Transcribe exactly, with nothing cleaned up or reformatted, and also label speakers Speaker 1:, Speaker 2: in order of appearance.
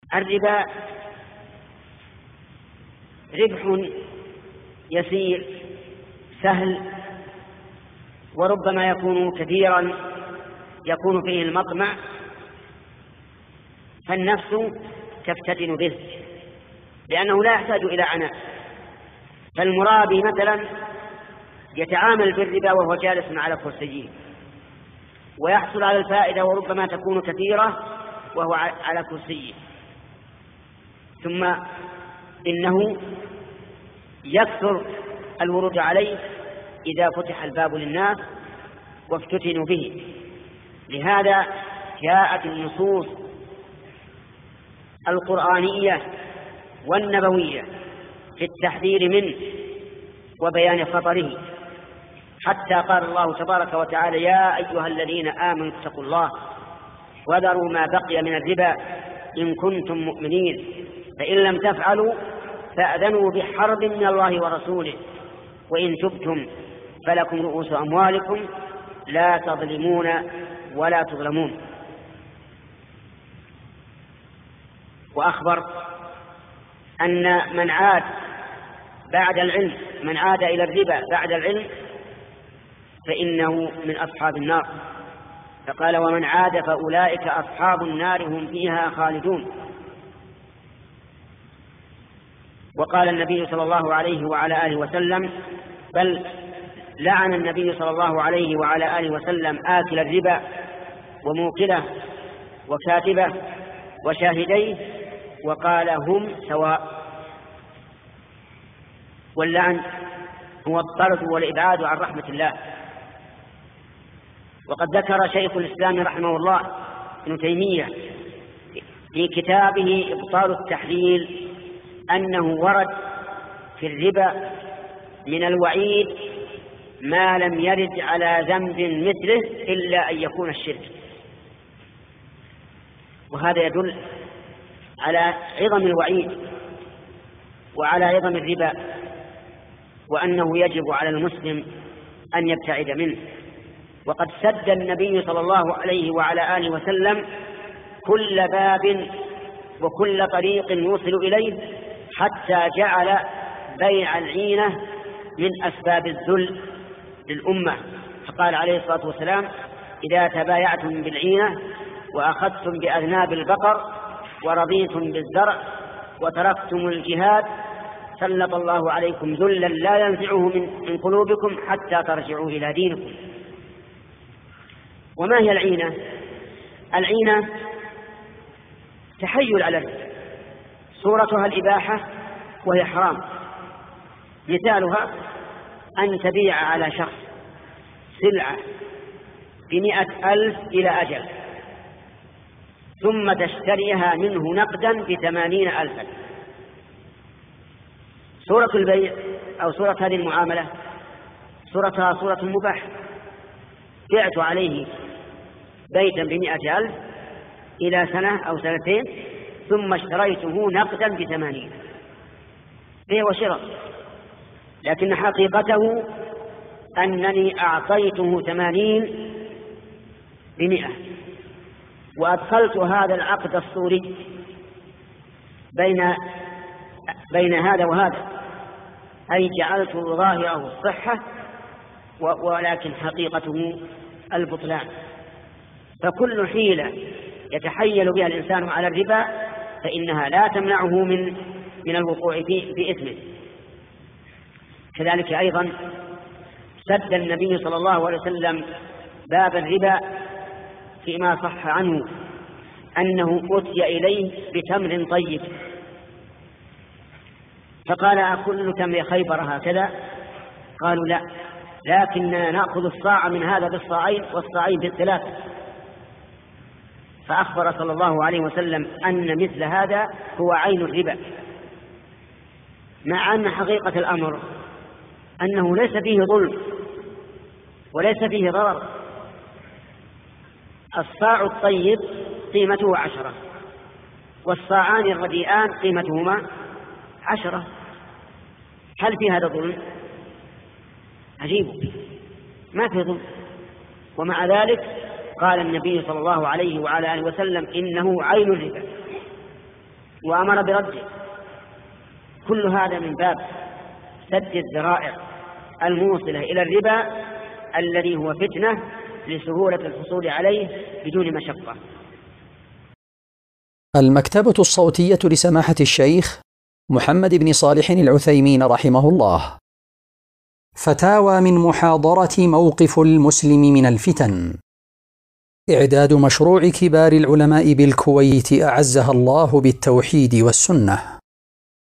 Speaker 1: الربا ربح يسير سهل، وربما يكون كثيرا يكون فيه المطمع، فالنفس تفتتن به لأنه لا يحتاج إلى عناء. فالمرابي مثلا يتعامل بالربا وهو جالس على كرسيه، ويحصل على الفائدة وربما تكون كثيرة وهو على كرسيه. ثم إنه يكثر الورود عليه إذا فتح الباب للناس وافتتنوا به. لهذا جاءت النصوص القرآنية والنبوية في التحذير منه وبيان خطره، حتى قال الله تبارك وتعالى: يا أيها الذين آمنوا اتقوا الله وذروا ما بقي من الربا إن كنتم مؤمنين فإن لم تفعلوا فأذنوا بحرب من الله ورسوله وإن تبتم فلكم رؤوس أموالكم لا تظلمون ولا تظلمون. وأخبر أن من عاد بعد العلم من عاد إلى الربا بعد العلم فإنه من أصحاب النار، فقال: ومن عاد فأولئك أصحاب النار هم فيها خالدون. وقال النبي صلى الله عليه وعلى آله وسلم: بل لعن النبي صلى الله عليه وعلى آله وسلم آكل الربا وموكله وكاتبه وشاهديه، وقال: هم سواء. واللعن هو الطرد والإبعاد عن رحمة الله. وقد ذكر شيخ الإسلام رحمه الله ابن تيمية في كتابه إبطال التحليل أنه ورد في الربا من الوعيد ما لم يرد على ذنب مثله إلا أن يكون الشرك. وهذا يدل على عظم الوعيد وعلى عظم الربا، وأنه يجب على المسلم أن يبتعد منه. وقد سد النبي صلى الله عليه وعلى آله وسلم كل باب وكل طريق يوصل إليه، حتى جعل بيع العينة من أسباب الذل للأمة، فقال عليه الصلاة والسلام: إذا تبايعتم بالعينة وأخذتم بأذناب البقر ورضيتم بالزرع وتركتم الجهاد سلط الله عليكم ذلا لا ينزعه من قلوبكم حتى ترجعوا إلى دينكم. وما هي العينة؟ العينة تحيل على الربا، صورتها الإباحة وهي حرام. مثالها أن تبيع على شخص سلعة بمئة ألف إلى أجل، ثم تشتريها منه نقدا بثمانين ألفا. صورة البيع أو صورة هذه المعاملة صورتها صورة مباحة. بعت عليه بيتا بمئة ألف إلى سنة أو سنتين، ثم اشتريته نقدا بثمانين، بيع وشراء. لكن حقيقته أنني أعطيته ثمانين بمئة، وأدخلت هذا العقد الصوري بين بين هذا وهذا، أي جعلت ظاهره الصحة ولكن حقيقته البطلان. فكل حيلة يتحيل بها الإنسان على الربا فإنها لا تمنعه من من الوقوع في في إثمه. كذلك أيضا سد النبي صلى الله عليه وسلم باب الربا فيما صح عنه أنه أتي إليه بتمر طيب، فقال: أكل تمر خيبر هكذا؟ قالوا: لا، لكننا نأخذ الصاع من هذا بالصاعين والصاعين بالثلاثة. فأخبر صلى الله عليه وسلم أن مثل هذا هو عين الربا، مع أن حقيقة الأمر أنه ليس فيه ظلم وليس فيه ضرر. الصاع الطيب قيمته عشرة، والصاعان الرديئان قيمتهما عشرة. هل في هذا ظلم؟ عجيب، ما في ظلم. ومع ذلك قال النبي صلى الله عليه وعلى آله وسلم: إنه عين الربا. وأمر برده. كل هذا من باب سد الذرائع الموصلة إلى الربا الذي هو فتنة لسهولة الحصول عليه بدون مشقة.
Speaker 2: المكتبة الصوتية لسماحة الشيخ محمد بن صالح العثيمين رحمه الله. فتاوى من محاضرة موقف المسلم من الفتن. إعداد مشروع كبار العلماء بالكويت أعزها الله بالتوحيد والسنة.